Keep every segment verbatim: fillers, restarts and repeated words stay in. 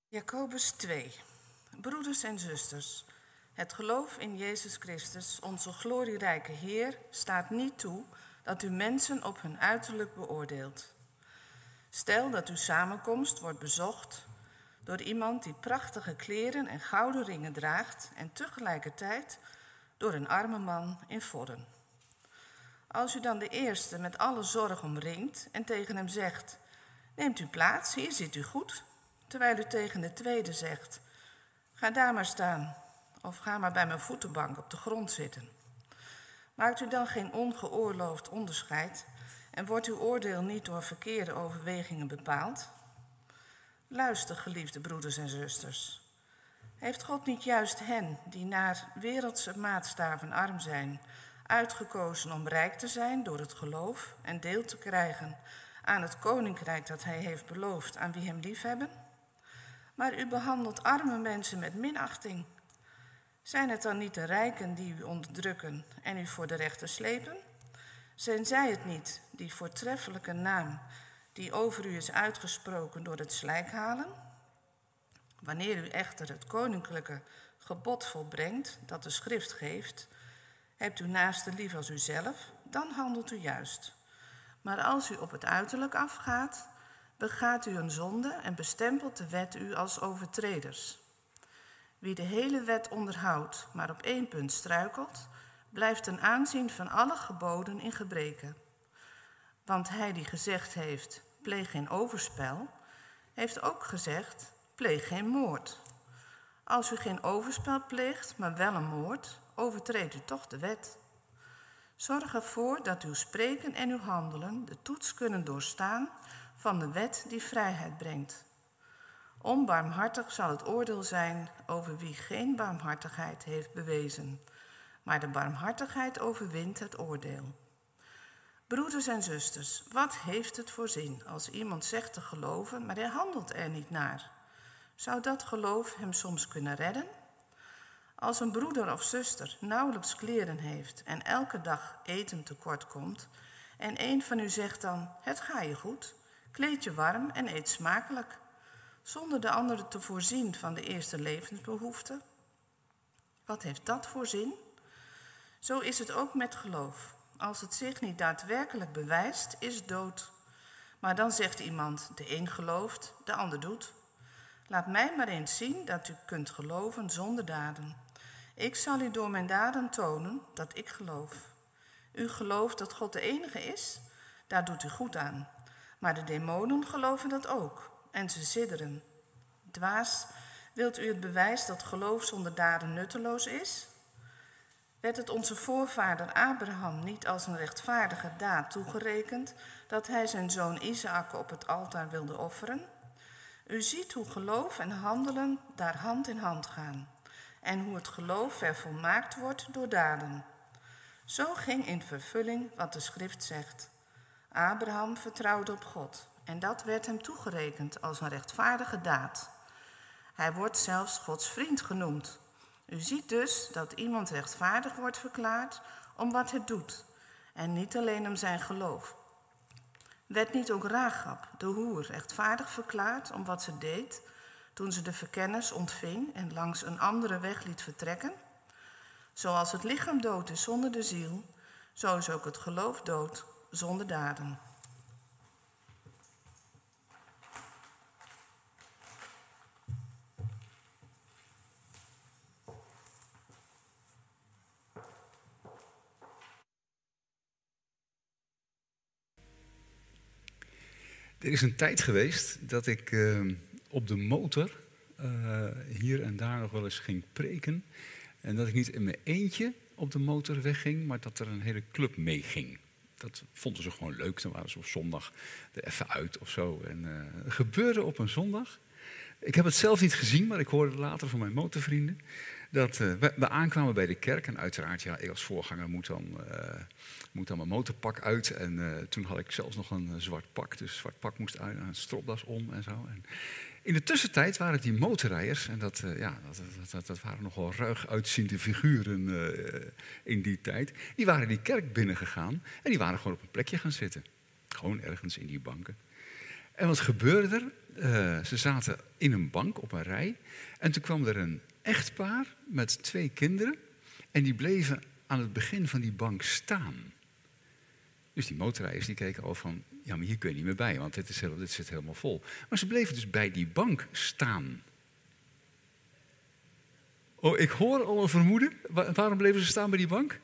Jacobus twee. Broeders en zusters, het geloof in Jezus Christus, onze glorierijke Heer, staat niet toe dat u mensen op hun uiterlijk beoordeelt. Stel dat uw samenkomst wordt bezocht door iemand die prachtige kleren en gouden ringen draagt en tegelijkertijd door een arme man in vodden. Als u dan de eerste met alle zorg omringt en tegen hem zegt: neemt u plaats, hier zit u goed, terwijl u tegen de tweede zegt: ga daar maar staan of ga maar bij mijn voetenbank op de grond zitten. Maakt u dan geen ongeoorloofd onderscheid en wordt uw oordeel niet door verkeerde overwegingen bepaald? Luister, geliefde broeders en zusters. Heeft God niet juist hen die naar wereldse maatstaven arm zijn, uitgekozen om rijk te zijn door het geloof en deel te krijgen aan het koninkrijk dat hij heeft beloofd aan wie hem liefhebben? Maar u behandelt arme mensen met minachting. Zijn het dan niet de rijken die u onderdrukken en u voor de rechter slepen? Zijn zij het niet die voortreffelijke naam die over u is uitgesproken door het slijk halen? Wanneer u echter het koninklijke gebod volbrengt dat de schrift geeft: hebt u naaste lief als uzelf, dan handelt u juist. Maar als u op het uiterlijk afgaat, begaat u een zonde en bestempelt de wet u als overtreders. Wie de hele wet onderhoudt, maar op één punt struikelt, blijft ten aanzien van alle geboden in gebreke. Want hij die gezegd heeft: pleeg geen overspel, heeft ook gezegd: pleeg geen moord. Als u geen overspel pleegt, maar wel een moord, overtreedt u toch de wet. Zorg ervoor dat uw spreken en uw handelen de toets kunnen doorstaan van de wet die vrijheid brengt. Onbarmhartig zal het oordeel zijn over wie geen barmhartigheid heeft bewezen, maar de barmhartigheid overwint het oordeel. Broeders en zusters, wat heeft het voor zin als iemand zegt te geloven, maar hij handelt er niet naar? Zou dat geloof hem soms kunnen redden? Als een broeder of zuster nauwelijks kleren heeft en elke dag eten tekort komt, en een van u zegt dan: het ga je goed, kleed je warm en eet smakelijk, zonder de andere te voorzien van de eerste levensbehoeften, wat heeft dat voor zin? Zo is het ook met geloof. Als het zich niet daadwerkelijk bewijst, is het dood. Maar dan zegt iemand: de een gelooft, de ander doet. Laat mij maar eens zien dat u kunt geloven zonder daden. Ik zal u door mijn daden tonen dat ik geloof. U gelooft dat God de enige is? Daar doet u goed aan. Maar de demonen geloven dat ook en ze sidderen. Dwaas, wilt u het bewijs dat geloof zonder daden nutteloos is? Werd het onze voorvader Abraham niet als een rechtvaardige daad toegerekend dat hij zijn zoon Isaak op het altaar wilde offeren? U ziet hoe geloof en handelen daar hand in hand gaan en hoe het geloof vervolmaakt wordt door daden. Zo ging in vervulling wat de schrift zegt. Abraham vertrouwde op God en dat werd hem toegerekend als een rechtvaardige daad. Hij wordt zelfs Gods vriend genoemd. U ziet dus dat iemand rechtvaardig wordt verklaard om wat hij doet en niet alleen om zijn geloof. Werd niet ook Rahab, de hoer, rechtvaardig verklaard om wat ze deed toen ze de verkennis ontving en langs een andere weg liet vertrekken? Zoals het lichaam dood is zonder de ziel, zo is ook het geloof dood zonder daden. Er is een tijd geweest dat ik uh, op de motor uh, hier en daar nog wel eens ging preken. En dat ik niet in mijn eentje op de motor wegging, maar dat er een hele club meeging. Dat vonden ze gewoon leuk. Dan waren ze op zondag er even uit of zo. En uh, het gebeurde op een zondag. Ik heb het zelf niet gezien, maar ik hoorde later van mijn motorvrienden dat uh, we, we aankwamen bij de kerk. En uiteraard, ja, ik als voorganger moet dan, uh, moet dan mijn motorpak uit. En uh, toen had ik zelfs nog een uh, zwart pak. Dus zwart pak moest uit, een stropdas om en zo. En in de tussentijd waren die motorrijders, en dat, uh, ja, dat, dat, dat waren nogal ruig uitziende figuren uh, in die tijd. Die waren die kerk binnengegaan en die waren gewoon op een plekje gaan zitten. Gewoon ergens in die banken. En wat gebeurde er? uh, ze zaten in een bank op een rij. En toen kwam er een echtpaar met twee kinderen. En die bleven aan het begin van die bank staan. Dus die motorrijders die keken al van, ja, maar hier kun je niet meer bij, want dit, is heel, dit zit helemaal vol. Maar ze bleven dus bij die bank staan. Oh, ik hoor al een vermoeden. Wa- waarom bleven ze staan bij die bank?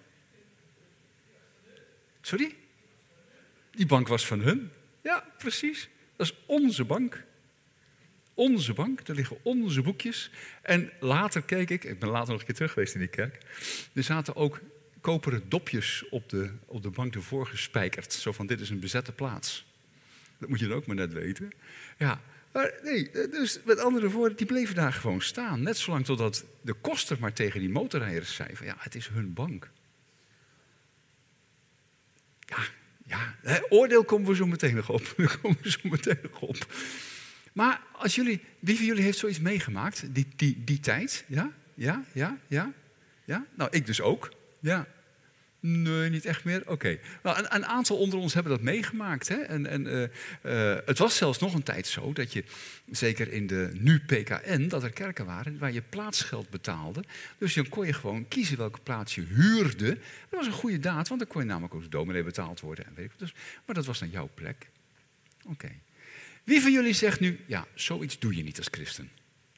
Sorry? Die bank was van hun. Ja, precies. Dat is onze bank. Onze bank, daar liggen onze boekjes. En later keek ik, ik ben later nog een keer terug geweest in die kerk. Er zaten ook koperen dopjes op de, op de bank ervoor gespijkerd. Zo van, dit is een bezette plaats. Dat moet je dan ook maar net weten. Ja, maar nee, dus met andere woorden, die bleven daar gewoon staan. Net zolang totdat de koster maar tegen die motorrijders zei van, ja, het is hun bank. Ja, ja, hè, oordeel komen we zo meteen nog op. Daar komen we zo meteen nog op. Maar als jullie, wie van jullie heeft zoiets meegemaakt, die, die, die tijd? Ja, ja, ja, ja, ja. Nou, ik dus ook. Ja. Nee, niet echt meer? Oké. Okay. Nou, een, een aantal onder ons hebben dat meegemaakt. Hè? En, en, uh, uh, het was zelfs nog een tijd zo dat je, zeker in de nu P K N, dat er kerken waren waar je plaatsgeld betaalde. Dus dan kon je gewoon kiezen welke plaats je huurde. Dat was een goede daad, want dan kon je namelijk ook als dominee betaald worden. En weet ik wat. Dus, maar dat was dan jouw plek. Oké. Okay. Wie van jullie zegt nu, ja, zoiets doe je niet als christen?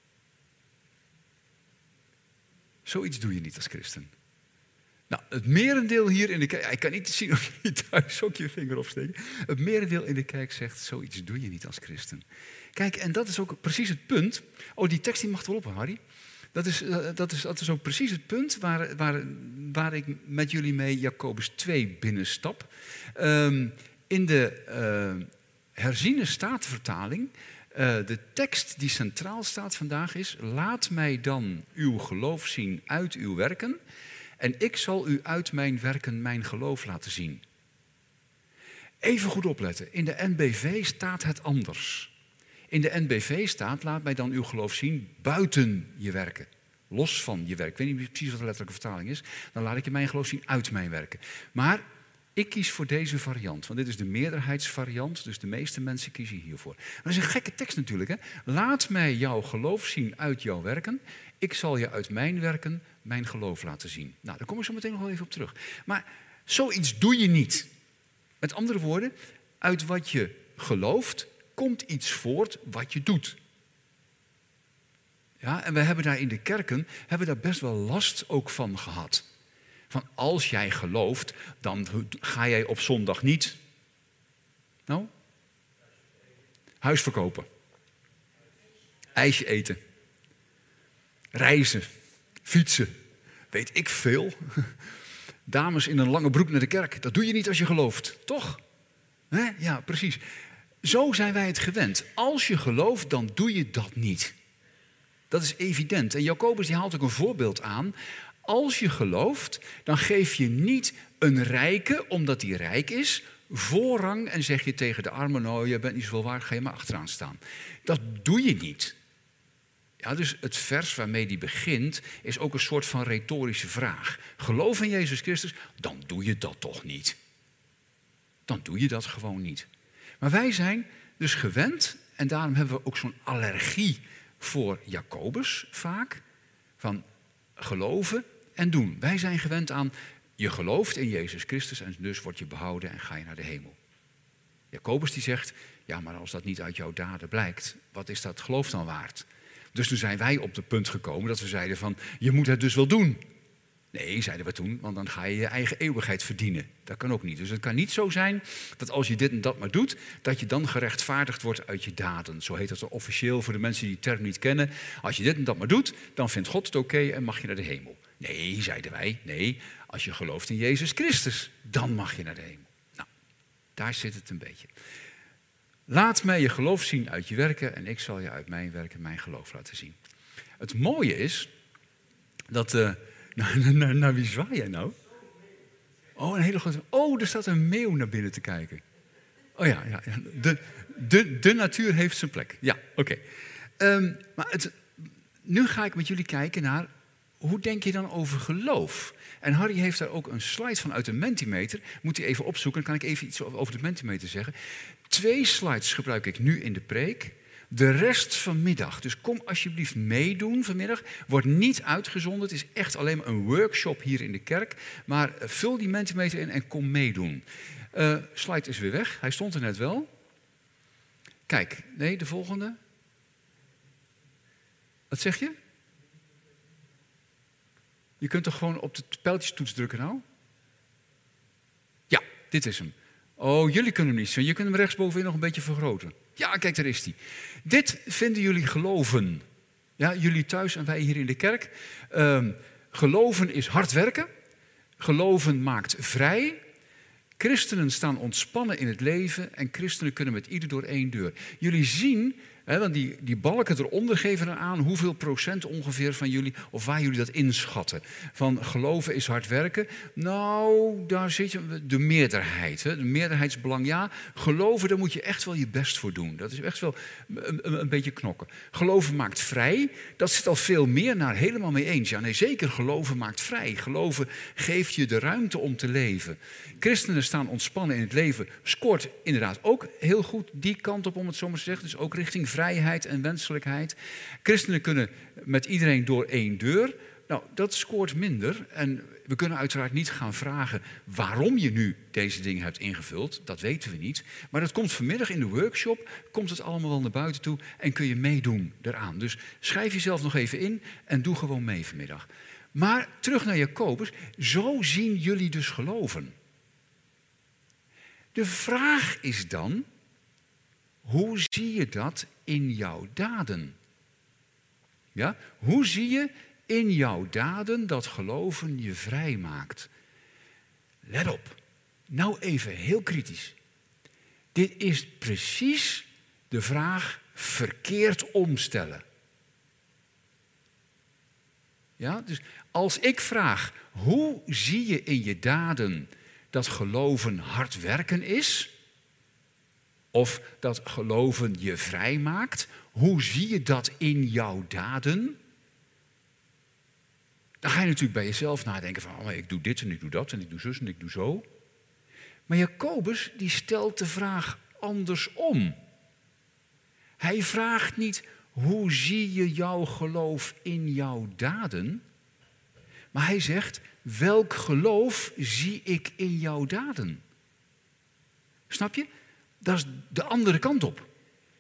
Zoiets doe je niet als christen. Nou, het merendeel hier in de kerk, ik kan niet zien of je thuis ook je vinger opsteken. Het merendeel in de kerk zegt, zoiets doe je niet als christen. Kijk, en dat is ook precies het punt. Oh, die tekst die mag wel op, Harry. Dat is, uh, dat is, dat is ook precies het punt waar, waar, waar ik met jullie mee Jacobus twee binnenstap. Um, in de uh, herziene statenvertaling, uh, de tekst die centraal staat vandaag is, laat mij dan uw geloof zien uit uw werken. En ik zal u uit mijn werken mijn geloof laten zien. Even goed opletten. In de N B V staat het anders. In de N B V staat, laat mij dan uw geloof zien buiten je werken. Los van je werk. Ik weet niet precies wat de letterlijke vertaling is. Dan laat ik je mijn geloof zien uit mijn werken. Maar ik kies voor deze variant. Want dit is de meerderheidsvariant. Dus de meeste mensen kiezen hiervoor. Dat is een gekke tekst natuurlijk. Hè? Laat mij jouw geloof zien uit jouw werken. Ik zal je uit mijn werken mijn geloof laten zien. Nou, daar kom ik zo meteen nog wel even op terug. Maar zoiets doe je niet. Met andere woorden, uit wat je gelooft komt iets voort wat je doet. Ja, en we hebben daar in de kerken hebben daar best wel last ook van gehad. Van als jij gelooft, dan ga jij op zondag niet. Nou? Huis verkopen. IJsje eten. Reizen. Fietsen. Weet ik veel. Dames in een lange broek naar de kerk. Dat doe je niet als je gelooft. Toch? He? Ja, precies. Zo zijn wij het gewend. Als je gelooft, dan doe je dat niet. Dat is evident. En Jacobus die haalt ook een voorbeeld aan. Als je gelooft, dan geef je niet een rijke, omdat hij rijk is, voorrang en zeg je tegen de armen, nou, je bent niet zoveel waard, ga je maar achteraan staan. Dat doe je niet. Ja, dus het vers waarmee die begint is ook een soort van retorische vraag. Geloof in Jezus Christus, dan doe je dat toch niet. Dan doe je dat gewoon niet. Maar wij zijn dus gewend, en daarom hebben we ook zo'n allergie voor Jacobus vaak, van geloven en doen. Wij zijn gewend aan, je gelooft in Jezus Christus en dus word je behouden en ga je naar de hemel. Jacobus die zegt, ja, maar als dat niet uit jouw daden blijkt, wat is dat geloof dan waard? Dus toen zijn wij op het punt gekomen dat we zeiden van, je moet het dus wel doen. Nee, zeiden we toen, want dan ga je je eigen eeuwigheid verdienen. Dat kan ook niet. Dus het kan niet zo zijn dat als je dit en dat maar doet, dat je dan gerechtvaardigd wordt uit je daden. Zo heet dat officieel voor de mensen die die term niet kennen. Als je dit en dat maar doet, dan vindt God het oké okay en mag je naar de hemel. Nee, zeiden wij, nee, als je gelooft in Jezus Christus, dan mag je naar de hemel. Nou, daar zit het een beetje. Laat mij je geloof zien uit je werken en ik zal je uit mijn werken mijn geloof laten zien. Het mooie is dat... Uh, Naar, naar, naar wie zwaai jij nou? Oh, een hele grote... Oh, er staat een meeuw naar binnen te kijken. Oh ja, ja, ja. De, de, de natuur heeft zijn plek. Ja, oké. Okay. Um, maar het, nu ga ik met jullie kijken naar... Hoe denk je dan over geloof? En Harry heeft daar ook een slide van uit de Mentimeter. Moet u even opzoeken, dan kan ik even iets over de Mentimeter zeggen. Twee slides gebruik ik nu in de preek... De rest vanmiddag. Dus kom alsjeblieft meedoen vanmiddag. Wordt niet uitgezonden. Het is echt alleen maar een workshop hier in de kerk. Maar vul die Mentimeter in en kom meedoen. Uh, slide is weer weg. Hij stond er net wel. Kijk, nee, de volgende. Wat zeg je? Je kunt toch gewoon op de pijltjestoets drukken nou? Ja, dit is hem. Oh, jullie kunnen hem niet zien. Je kunt hem rechtsbovenin nog een beetje vergroten. Ja, kijk, daar is hij. Dit vinden jullie geloven. Ja, jullie thuis en wij hier in de kerk. Um, geloven is hard werken. Geloven maakt vrij. Christenen staan ontspannen in het leven en christenen kunnen met ieder door één deur. Jullie zien, hè, want die, die balken eronder geven aan hoeveel procent ongeveer van jullie, of waar jullie dat inschatten. Van geloven is hard werken. Nou, daar zit je, de meerderheid. Hè, de meerderheidsbelang, ja. Geloven, daar moet je echt wel je best voor doen. Dat is echt wel een, een, een beetje knokken. Geloven maakt vrij. Dat zit al veel meer naar helemaal mee eens. Ja, nee, zeker, geloven maakt vrij. Geloven geeft je de ruimte om te leven. Christenen staan ontspannen in het leven, scoort inderdaad ook heel goed die kant op, om het zo maar te zeggen. Dus ook richting vrijheid en wenselijkheid. Christenen kunnen met iedereen door één deur. Nou, dat scoort minder. En we kunnen uiteraard niet gaan vragen waarom je nu deze dingen hebt ingevuld. Dat weten we niet. Maar dat komt vanmiddag in de workshop, komt het allemaal wel naar buiten toe en kun je meedoen daaraan. Dus schrijf jezelf nog even in en doe gewoon mee vanmiddag. Maar terug naar Jacobus. Zo zien jullie dus geloven. De vraag is dan, hoe zie je dat in jouw daden? Ja? Hoe zie je in jouw daden dat geloven je vrij maakt? Let op, nou even heel kritisch. Dit is precies de vraag verkeerd omstellen. Ja? Dus als ik vraag, hoe zie je in je daden dat geloven hard werken is, of dat geloven je vrij maakt, hoe zie je dat in jouw daden? Dan ga je natuurlijk bij jezelf nadenken van, oh, ik doe dit en ik doe dat en ik doe zus en ik doe zo. Maar Jacobus die stelt de vraag andersom. Hij vraagt niet, hoe zie je jouw geloof in jouw daden? Maar hij zegt, welk geloof zie ik in jouw daden? Snap je? Dat is de andere kant op.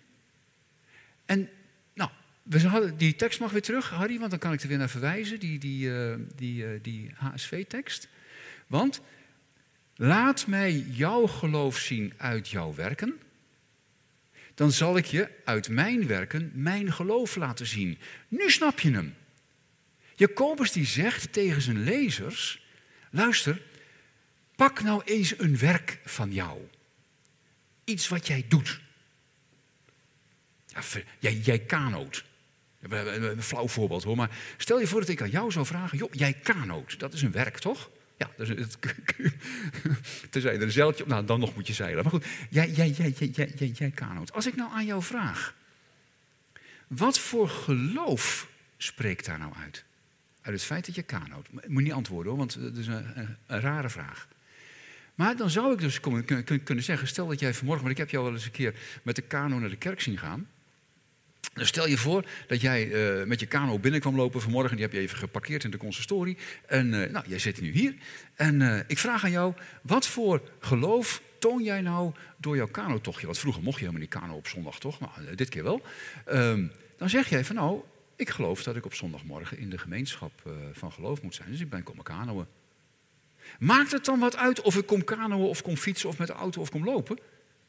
En nou, we hadden, die tekst mag weer terug, Harry, want dan kan ik er weer naar verwijzen, die, die, uh, die, uh, die H S V-tekst. Want laat mij jouw geloof zien uit jouw werken, dan zal ik je uit mijn werken mijn geloof laten zien. Nu snap je hem. Jacobus die zegt tegen zijn lezers, luister, pak nou eens een werk van jou. Iets wat jij doet. Ja, jij, jij kanoot. Een flauw voorbeeld hoor, maar stel je voor dat ik aan jou zou vragen, joh, jij kanoot, dat is een werk toch? Ja, dat is het. Tenzij er een zeiltje op, nou dan nog moet je zeilen. Maar goed, jij, jij, jij, jij, jij, jij, jij kanoot. Als ik nou aan jou vraag, wat voor geloof spreekt daar nou uit? Uit het feit dat je kanoot. Moet je niet antwoorden hoor, want dat is een, een, een rare vraag. Maar dan zou ik dus kunnen zeggen, stel dat jij vanmorgen, want ik heb jou wel eens een keer met de kano naar de kerk zien gaan. Dan stel je voor dat jij uh, met je kano binnen kwam lopen vanmorgen, die heb je even geparkeerd in de consistorie. En uh, nou, jij zit nu hier. En uh, ik vraag aan jou, wat voor geloof toon jij nou door jouw kanotochtje? Want vroeger mocht je helemaal niet kano op zondag, toch? Nou, uh, dit keer wel. Um, dan zeg jij van nou, ik geloof dat ik op zondagmorgen in de gemeenschap uh, van geloof moet zijn. Dus ik ben komen kanoën. Maakt het dan wat uit of ik kom kanoën of kom fietsen of met de auto of kom lopen?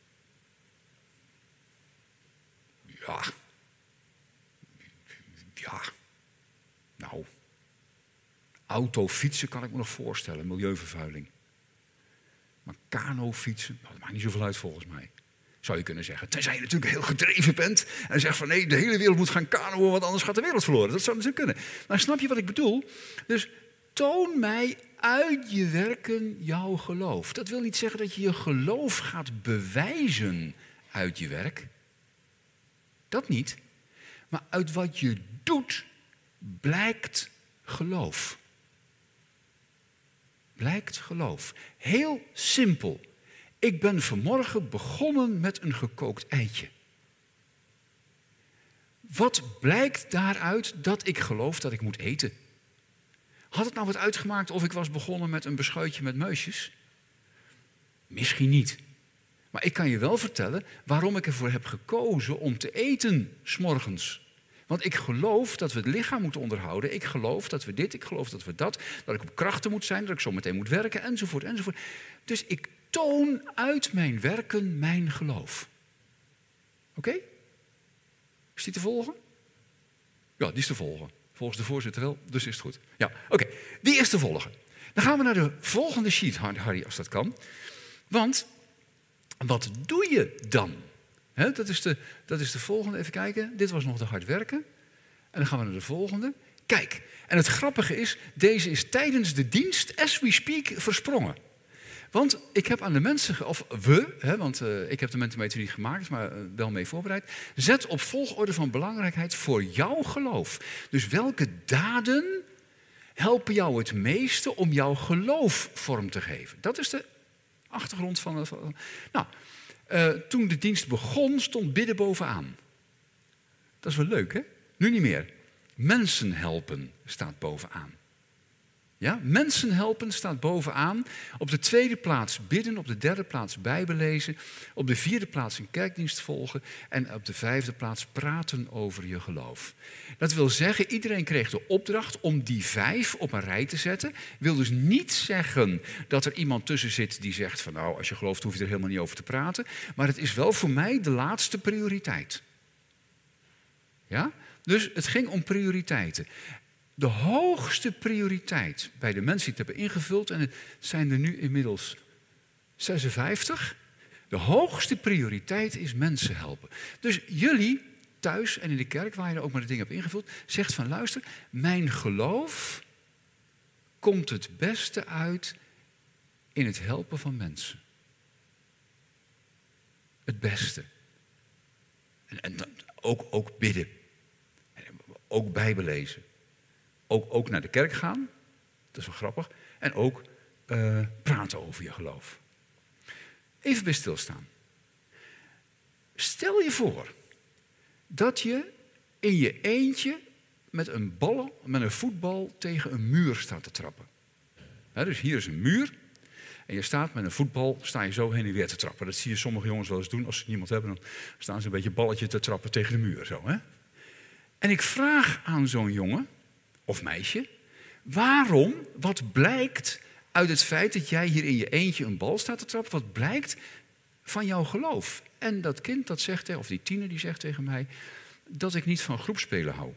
Ja. Ja. Nou. Auto fietsen kan ik me nog voorstellen, milieuvervuiling. Maar kano fietsen, nou, dat maakt niet zoveel uit volgens mij. Zou je kunnen zeggen. Tenzij je natuurlijk heel gedreven bent en zegt van nee, de hele wereld moet gaan kanoën, want anders gaat de wereld verloren. Dat zou natuurlijk kunnen. Maar snap je wat ik bedoel? Dus toon mij uit je werken jouw geloof. Dat wil niet zeggen dat je je geloof gaat bewijzen uit je werk. Dat niet. Maar uit wat je doet, blijkt geloof. Blijkt geloof. Heel simpel. Ik ben vanmorgen begonnen met een gekookt eitje. Wat blijkt daaruit dat ik geloof dat ik moet eten? Had het nou wat uitgemaakt of ik was begonnen met een beschuitje met muisjes? Misschien niet. Maar ik kan je wel vertellen waarom ik ervoor heb gekozen om te eten 's morgens. Want ik geloof dat we het lichaam moeten onderhouden. Ik geloof dat we dit, ik geloof dat we dat. Dat ik op krachten moet zijn, dat ik zo meteen moet werken, enzovoort, enzovoort. Dus ik toon uit mijn werken mijn geloof. Oké? Okay? Is die te volgen? Ja, die is te volgen. Volgens de voorzitter wel, dus is het goed. Ja, oké. Okay. Die is te volgen. Dan gaan we naar de volgende sheet, Harry, als dat kan. Want, wat doe je dan? He, dat, is de, dat is de volgende. Even kijken. Dit was nog de hard werken. En dan gaan we naar de volgende. Kijk. En het grappige is, deze is tijdens de dienst, as we speak, versprongen. Want ik heb aan de mensen, of we, hè, want uh, ik heb de Mentimeter niet gemaakt, maar uh, wel mee voorbereid. Zet op volgorde van belangrijkheid voor jouw geloof. Dus welke daden helpen jou het meeste om jouw geloof vorm te geven? Dat is de achtergrond van... van nou, uh, toen de dienst begon, stond bidden bovenaan. Dat is wel leuk, hè? Nu niet meer. Mensen helpen staat bovenaan. Ja, mensen helpen staat bovenaan. Op de tweede plaats bidden, op de derde plaats Bijbel lezen, op de vierde plaats een kerkdienst volgen en op de vijfde plaats praten over je geloof. Dat wil zeggen, iedereen kreeg de opdracht om die vijf op een rij te zetten. Wil dus niet zeggen dat er iemand tussen zit die zegt van nou, als je gelooft hoef je er helemaal niet over te praten. Maar het is wel voor mij de laatste prioriteit. Ja? Dus het ging om prioriteiten. De hoogste prioriteit bij de mensen die het hebben ingevuld, en het zijn er nu inmiddels zesenvijftig, de hoogste prioriteit is mensen helpen. Dus jullie thuis en in de kerk, waar je ook maar de dingen hebt ingevuld, zegt van luister, mijn geloof komt het beste uit in het helpen van mensen. Het beste. En, en ook, ook bidden. Ook Bijbel lezen. Ook, ook naar de kerk gaan, dat is wel grappig. En ook uh, praten over je geloof. Even bij stilstaan. Stel je voor dat je in je eentje met een bal, met een voetbal tegen een muur staat te trappen. He, dus hier is een muur. En je staat met een voetbal, sta je zo heen en weer te trappen. Dat zie je sommige jongens wel eens doen. Als ze niemand hebben, dan staan ze een beetje balletje te trappen tegen de muur. Zo, hè? En ik vraag aan zo'n jongen of meisje, waarom, wat blijkt uit het feit dat jij hier in je eentje een bal staat te trappen, wat blijkt van jouw geloof? En dat kind dat zegt, of die tiener die zegt tegen mij, dat ik niet van groepspelen hou.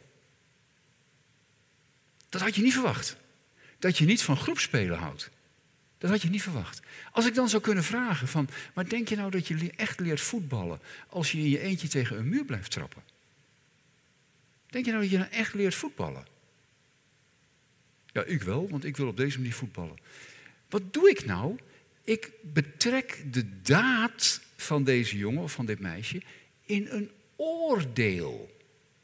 Dat had je niet verwacht. Dat je niet van groepspelen houdt. Dat had je niet verwacht. Als ik dan zou kunnen vragen van, maar denk je nou dat je echt leert voetballen als je in je eentje tegen een muur blijft trappen? Denk je nou dat je nou echt leert voetballen? Ja, ik wel, want ik wil op deze manier voetballen. Wat doe ik nou? Ik betrek de daad van deze jongen of van dit meisje in een oordeel.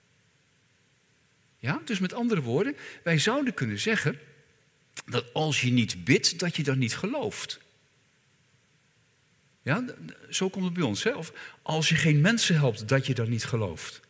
Ja, dus met andere woorden, wij zouden kunnen zeggen dat als je niet bidt, dat je dan niet gelooft. Ja, zo komt het bij ons. Hè? Of als je geen mensen helpt, dat je dan niet gelooft.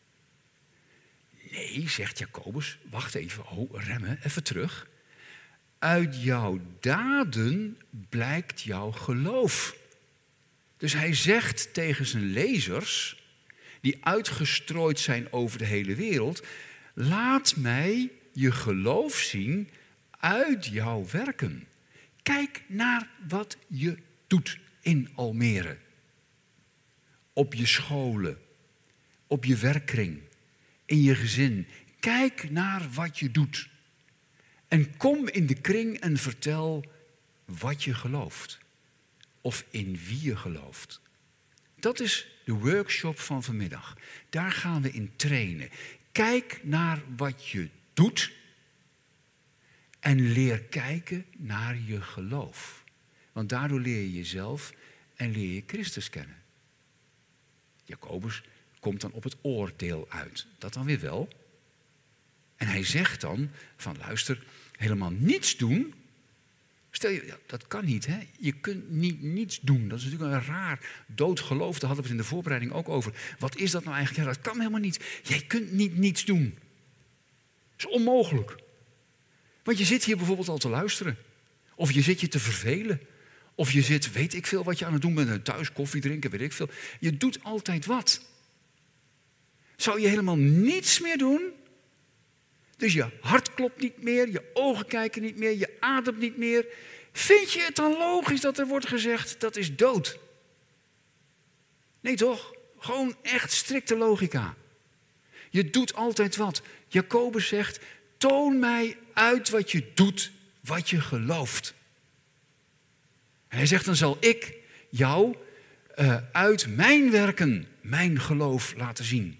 Nee, zegt Jacobus, wacht even, oh, remmen, even terug. Uit jouw daden blijkt jouw geloof. Dus hij zegt tegen zijn lezers, die uitgestrooid zijn over de hele wereld, laat mij je geloof zien uit jouw werken. Kijk naar wat je doet in Almere. Op je scholen, op je werkkring, in je gezin. Kijk naar wat je doet. En kom in de kring en vertel wat je gelooft. Of in wie je gelooft. Dat is de workshop van vanmiddag. Daar gaan we in trainen. Kijk naar wat je doet. En leer kijken naar je geloof. Want daardoor leer je jezelf en leer je Christus kennen. Jacobus komt dan op het oordeel uit. Dat dan weer wel. En hij zegt dan van luister, helemaal niets doen Stel je, ja, dat kan niet, hè? Je kunt niet niets doen. Dat is natuurlijk een raar dood geloof. Daar hadden we het in de voorbereiding ook over. Wat is dat nou eigenlijk? Ja, dat kan helemaal niet. Jij kunt niet niets doen. Dat is onmogelijk. Want je zit hier bijvoorbeeld al te luisteren. Of je zit je te vervelen. Of je zit, weet ik veel wat je aan het doen bent. Thuis koffie drinken, weet ik veel. Je doet altijd wat. Zou je helemaal niets meer doen? Dus je hart klopt niet meer, je ogen kijken niet meer, je ademt niet meer. Vind je het dan logisch dat er wordt gezegd, dat is dood? Nee toch? Gewoon echt strikte logica. Je doet altijd wat. Jacobus zegt, toon mij uit wat je doet, wat je gelooft. En hij zegt, dan zal ik jou uh, uit mijn werken mijn geloof laten zien.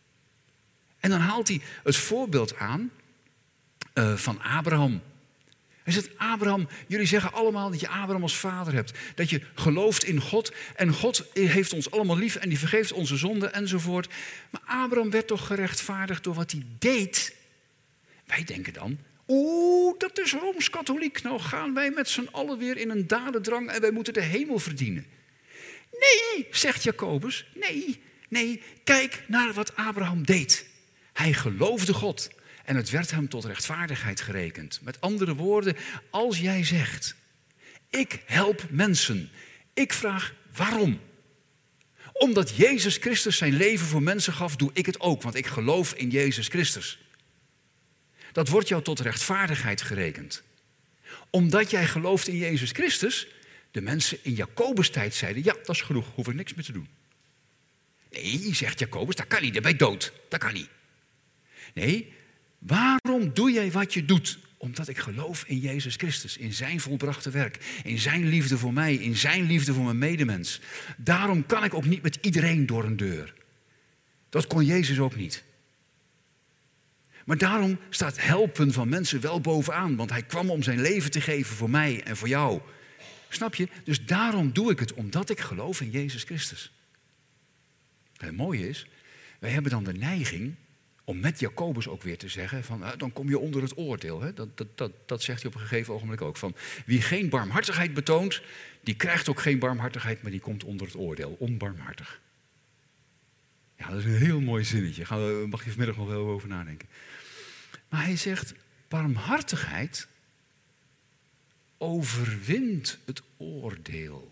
En dan haalt hij het voorbeeld aan uh, van Abraham. Hij zegt, Abraham, jullie zeggen allemaal dat je Abraham als vader hebt. Dat je gelooft in God en God heeft ons allemaal lief en die vergeeft onze zonden enzovoort. Maar Abraham werd toch gerechtvaardigd door wat hij deed? Wij denken dan, oeh, dat is Rooms-Katholiek. Nou gaan wij met z'n allen weer in een dadendrang en wij moeten de hemel verdienen. Nee, zegt Jacobus, nee, nee, kijk naar wat Abraham deed. Hij geloofde God en het werd hem tot rechtvaardigheid gerekend. Met andere woorden, als jij zegt, ik help mensen, ik vraag waarom? Omdat Jezus Christus zijn leven voor mensen gaf, doe ik het ook, want ik geloof in Jezus Christus. Dat wordt jou tot rechtvaardigheid gerekend. Omdat jij gelooft in Jezus Christus, de mensen in Jacobus' tijd zeiden, ja, dat is genoeg, hoef ik niks meer te doen. Nee, zegt Jacobus, dat kan niet, dan ben je dood, dat kan niet. Nee, waarom doe jij wat je doet? Omdat ik geloof in Jezus Christus, in zijn volbrachte werk, in zijn liefde voor mij, in zijn liefde voor mijn medemens. Daarom kan ik ook niet met iedereen door een deur. Dat kon Jezus ook niet. Maar daarom staat helpen van mensen wel bovenaan, want hij kwam om zijn leven te geven voor mij en voor jou. Snap je? Dus daarom doe ik het, omdat ik geloof in Jezus Christus. En het mooie is, wij hebben dan de neiging om met Jacobus ook weer te zeggen, van, uh, dan kom je onder het oordeel. Hè? Dat, dat, dat, dat zegt hij op een gegeven ogenblik ook. Van, wie geen barmhartigheid betoont, die krijgt ook geen barmhartigheid, maar die komt onder het oordeel. Onbarmhartig. Ja, dat is een heel mooi zinnetje. Daar mag je vanmiddag nog wel over nadenken. Maar hij zegt, barmhartigheid overwint het oordeel.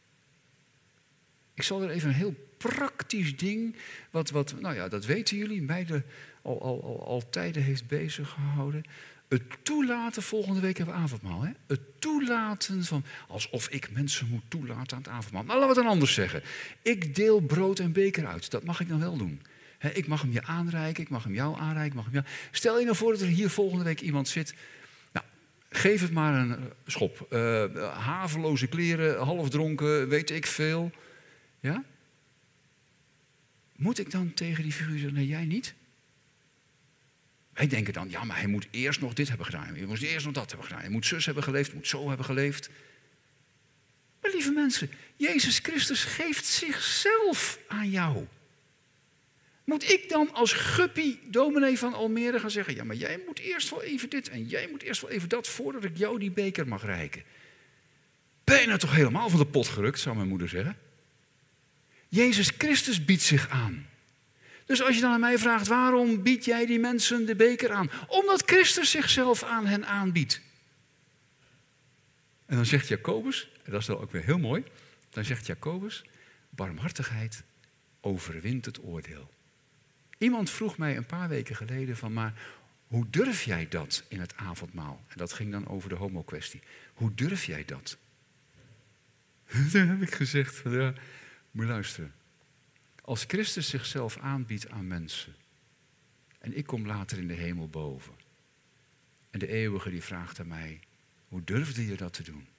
Ik zal er even een heel praktisch ding, wat, wat nou ja, dat weten jullie, mij de, al, al, al, al tijden heeft bezig gehouden. Het toelaten, volgende week hebben we avondmaal. Hè? Het toelaten van, alsof ik mensen moet toelaten aan het avondmaal. Maar laten we het dan anders zeggen. Ik deel brood en beker uit, dat mag ik dan wel doen. He, ik mag hem je aanreiken, ik mag hem jou aanreiken. Ik mag hem jou... Stel je nou voor dat er hier volgende week iemand zit. Nou, geef het maar een schop. Uh, haveloze kleren, halfdronken, weet ik veel. Ja? Moet ik dan tegen die figuur zeggen, nee, jij niet? Wij denken dan, ja, maar hij moet eerst nog dit hebben gedaan. Hij moet eerst nog dat hebben gedaan. Hij moet zus hebben geleefd, moet zo hebben geleefd. Maar lieve mensen, Jezus Christus geeft zichzelf aan jou. Moet ik dan als guppie dominee van Almere gaan zeggen, ja, maar jij moet eerst wel even dit en jij moet eerst wel even dat voordat ik jou die beker mag reiken. Ben je nou toch helemaal van de pot gerukt, zou mijn moeder zeggen. Jezus Christus biedt zich aan. Dus als je dan aan mij vraagt, waarom bied jij die mensen de beker aan? Omdat Christus zichzelf aan hen aanbiedt. En dan zegt Jacobus, en dat is dan ook weer heel mooi, dan zegt Jacobus, barmhartigheid overwint het oordeel. Iemand vroeg mij een paar weken geleden van, maar hoe durf jij dat in het avondmaal? En dat ging dan over de homo-kwestie. Hoe durf jij dat? Toen heb ik gezegd, van, ja, moet je luisteren. Als Christus zichzelf aanbiedt aan mensen, en ik kom later in de hemel boven, en de eeuwige die vraagt aan mij, hoe durfde je dat te doen?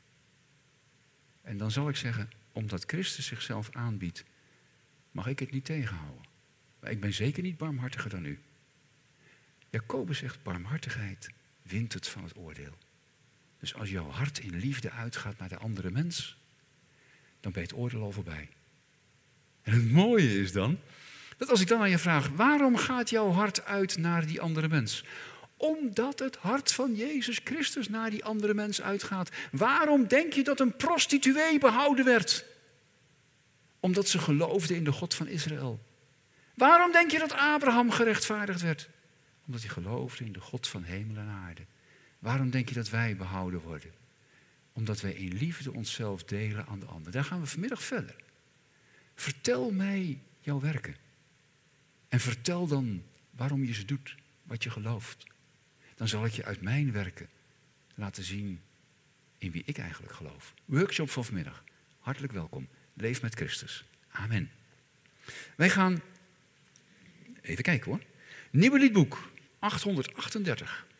En dan zal ik zeggen, omdat Christus zichzelf aanbiedt, mag ik het niet tegenhouden. Maar ik ben zeker niet barmhartiger dan u. Jacobus zegt, barmhartigheid wint het van het oordeel. Dus als jouw hart in liefde uitgaat naar de andere mens, dan ben je het oordeel al voorbij. En het mooie is dan, dat als ik dan aan je vraag, waarom gaat jouw hart uit naar die andere mens? Omdat het hart van Jezus Christus naar die andere mens uitgaat. Waarom denk je dat een prostituee behouden werd? Omdat ze geloofde in de God van Israël. Waarom denk je dat Abraham gerechtvaardigd werd? Omdat hij geloofde in de God van hemel en aarde. Waarom denk je dat wij behouden worden? Omdat wij in liefde onszelf delen aan de ander. Daar gaan we vanmiddag verder. Vertel mij jouw werken. En vertel dan waarom je ze doet, wat je gelooft. Dan zal ik je uit mijn werken laten zien in wie ik eigenlijk geloof. Workshop van vanmiddag. Hartelijk welkom. Leef met Christus. Amen. Wij gaan, even kijken hoor. Nieuwe liedboek, achthonderdachtendertig.